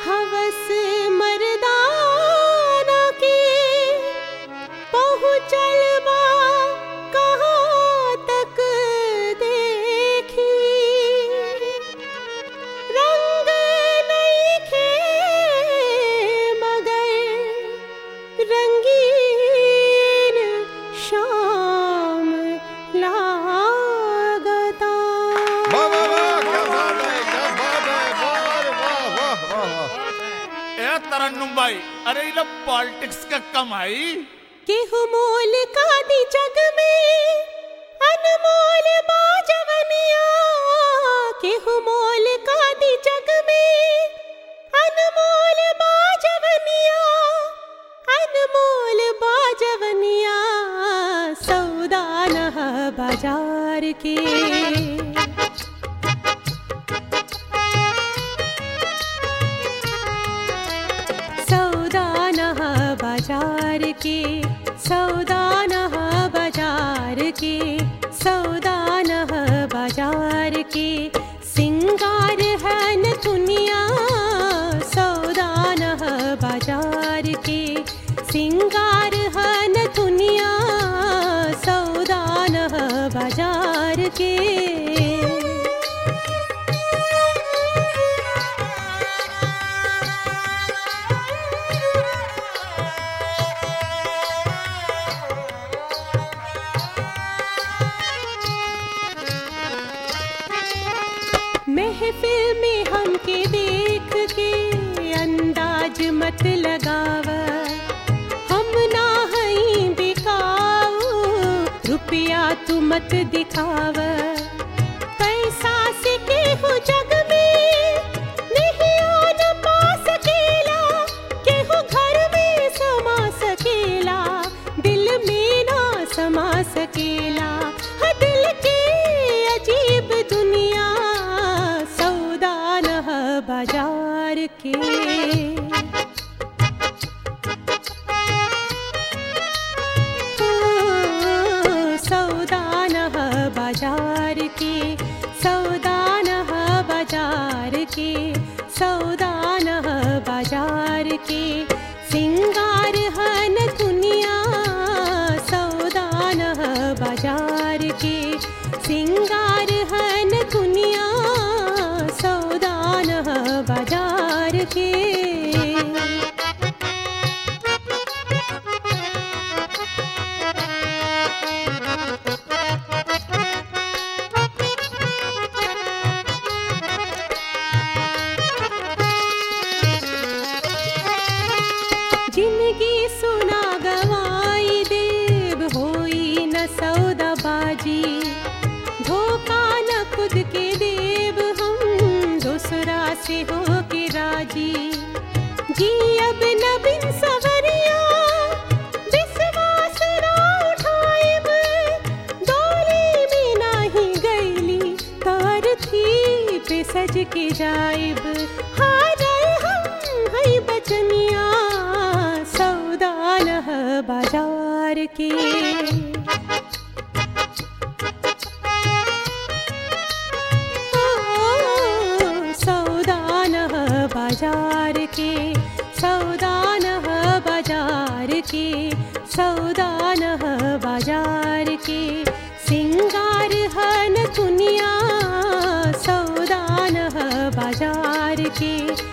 हवस मर्दाना के पहुँचल बा कहाँ तक देखी। रंग नइखे मगर रंगीन शाम लागता। वाह वाह वाह, क्या बात है, क्या बात है, वाह वाह वाह वाह। ए तरन्नुम भाई, अरे ये पॉलिटिक्स का कमाई केहू मोल का दी जग में अनमोल बाजवनिया। केहू मोल का दी जग में अनमोल बाजवनिया। अनमोल बाजवनिया सौदा न ह बाजार के। सौदा न ह बाजार के। सौदा न ह बाजार के। सौदा न ह बाजार के। सिंगार है न दुनिया सौदा न ह बाजार के। सिंगार है न दुनिया सौदा न ह बाजार के। महफिल में हमके देख के अंदाज मत लगाव। हम ना हई बिकाऊ रुपया तू मत दिखाव। पैसा से केहू जग में नहीं न पा सकेला। केहू घर में समा सकेला दिल में ना समा सकेला। हाँ दिल के अजीब दुनिया सौदा न ह बाजार के। सौदा न ह बाजार के। सौदा न ह बाजार के। सौदा न ह बाजार के। सिंगार है न दुनिया सौदा न ह बाजार के। सिंगार है न दुनिया सौदा न ह बाजार के। जिंदगी सुना गवाई देव होई न सौदाबाजी। धोखा न खुद के देव हम दूसरा से हो के राजी। जी अब न बिन सवरिया विश्वास ना उठाइब। डोली में नाही गईली तार थी पे सज के जाइब। हारल हम हई बचनिया सौदा न ह बाजार के। सौदा न ह बाजार के। सौदा न ह बाजार के। सौदा न ह बाजार के। सिंगार है न दुनिया सौदा न ह बाजार के।